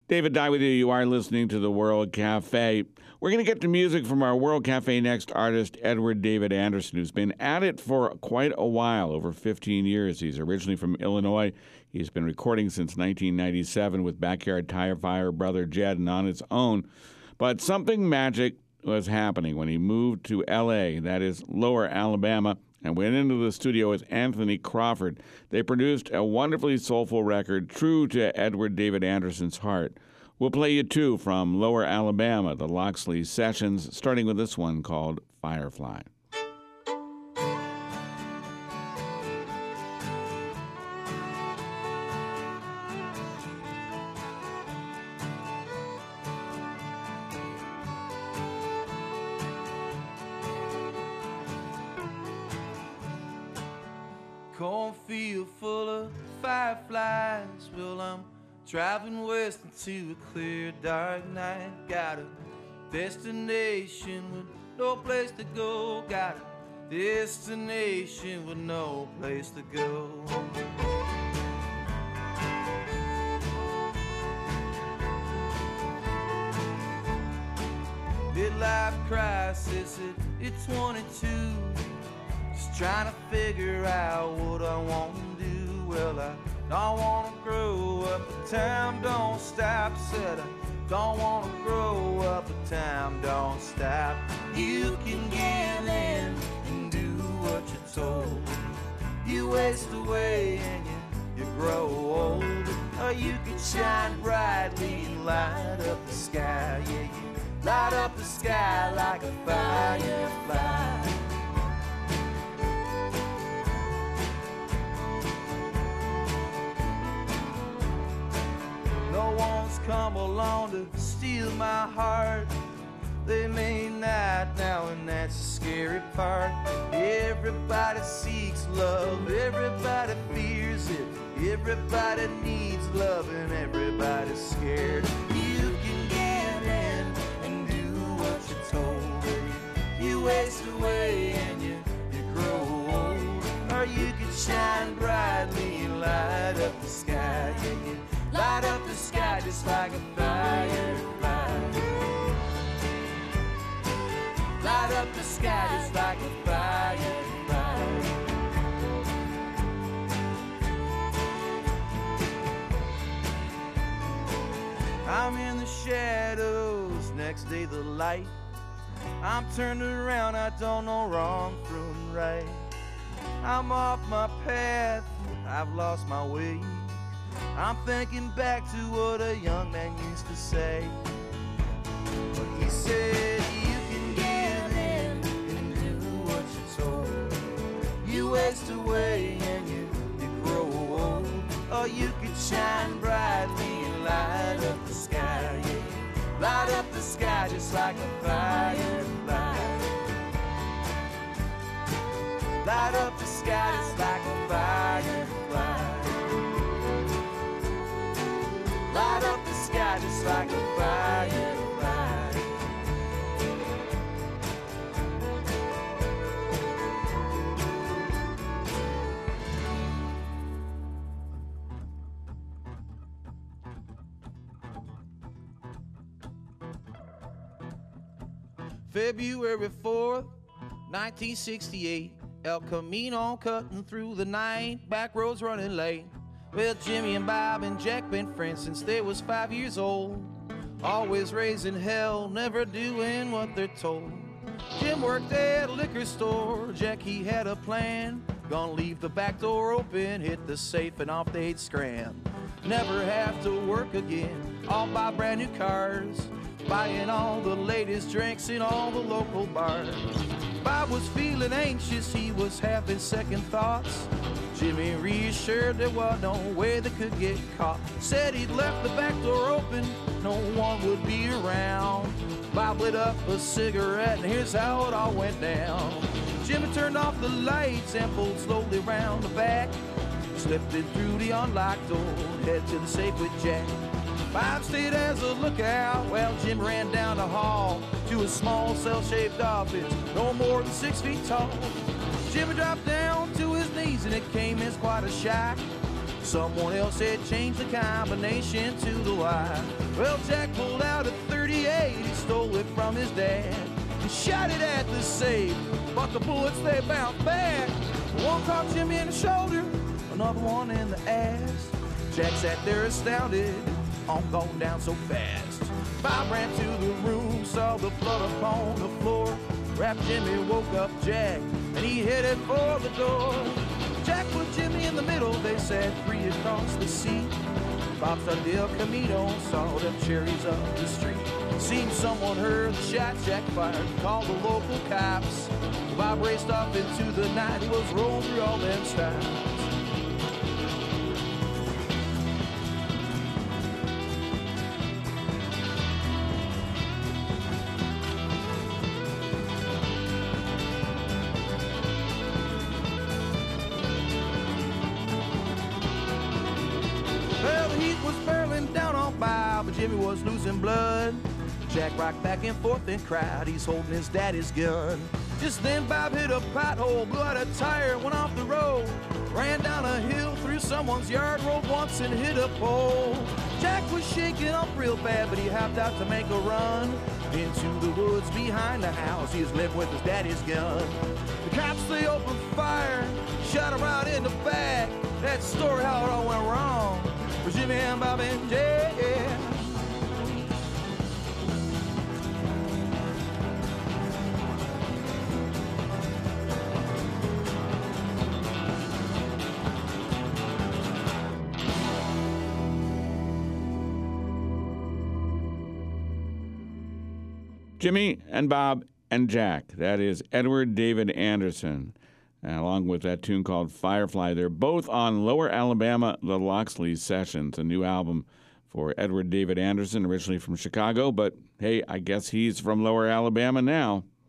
David Dye with you. You are listening to the World Cafe. We're going to get to music from our World Cafe Next artist, Edward David Anderson, who's been at it for quite a while, over 15 years. He's originally from Illinois. He's been recording since 1997 with Backyard Tire Fire, Brother Jed, and on his own. But something magic was happening when he moved to L.A., that is Lower Alabama, and went into the studio with Anthony Crawford. They produced a wonderfully soulful record, true to Edward David Anderson's heart. We'll play you two from Lower Alabama, the Loxley Sessions, starting with this one called Firefly. Cornfield full of fireflies. Well, I'm driving west into a clear, dark night. Got a destination with no place to go. Got a destination with no place to go. Midlife crisis at 22. Just trying to figure out what I want to do. Well, I don't want to grow up, but time don't stop. Said I don't want to grow up, but time don't stop. You can give in and do what you're told. You waste away and you grow old. Or you can shine brightly and light up the sky. Yeah, you light up the sky like a firefly. No one's come along to steal my heart. They may not now, and that's the scary part. Everybody seeks love, everybody fears it. Everybody needs love and everybody's scared. You can get in and do what you're told. You waste away and you grow old. Or you can shine brightly and light up the sky. Yeah, you light up the sky just like a firefly. Light up the sky just like a firefly. I'm in the shadows, next day the light. I'm turned around, I don't know wrong from right. I'm off my path, I've lost my way. I'm thinking back to what a young man used to say. But he said, you can give in and do what you're told. You waste away and you grow old. Or you could shine brightly and light up the sky. Yeah, light up the sky just like a firefly. Light up the sky just like a firefly. Light up the sky just like a firefly. February 4th, 1968. El Camino cutting through the night, back roads running late. Well, Jimmy and Bob and Jack been friends since they was 5 years old. Always raising hell, never doing what they're told. Jim worked at a liquor store, Jack he had a plan. Gonna leave the back door open, hit the safe and off they'd scram. Never have to work again, all buy brand new cars. Buying all the latest drinks in all the local bars. Bob was feeling anxious, he was having second thoughts. Jimmy reassured there was no way they could get caught. Said he'd left the back door open, no one would be around. Bob lit up a cigarette and here's how it all went down. Jimmy turned off the lights and pulled slowly round the back. Slipped in through the unlocked door, head to the safe with Jack. Bob stayed as a lookout while Jim ran down the hall to a small cell-shaped office, no more than 6 feet tall. Jimmy dropped down to his knees and it came as quite a shock. Someone else had changed the combination to the Y. Well, Jack pulled out a 38, he stole it from his dad. He shot it at the safe, but the bullets, they bounced back. One caught Jimmy in the shoulder, another one in the ass. Jack sat there astounded, on going down so fast. Bob ran to the room, saw the blood upon the floor. Rapped Jimmy, woke up Jack, and he headed for the door. Jack put Jimmy in the middle, they sat three across the seat. Bob started El Camino, saw them cherries up the street. Seemed someone heard the shot Jack fired, called the local cops. Bob raced off into the night, he was rolling through all them stops. But Jimmy was losing blood. Jack rocked back and forth and cried, he's holding his daddy's gun. Just then Bob hit a pothole, blew out a tire, went off the road. Ran down a hill, through someone's yard, rolled once and hit a pole. Jack was shaking up real bad, but he hopped out to make a run. Into the woods behind the house, he was living with his daddy's gun. The cops, they opened fire, shot him right in the back. That's the story how it all went wrong for Jimmy and Bob and Jack. Jimmy and Bob and Jack. That is Edward David Anderson, along with that tune called Firefly. They're both on Lower Alabama, the Loxley Sessions, a new album for Edward David Anderson, originally from Chicago. But, hey, I guess he's from Lower Alabama now.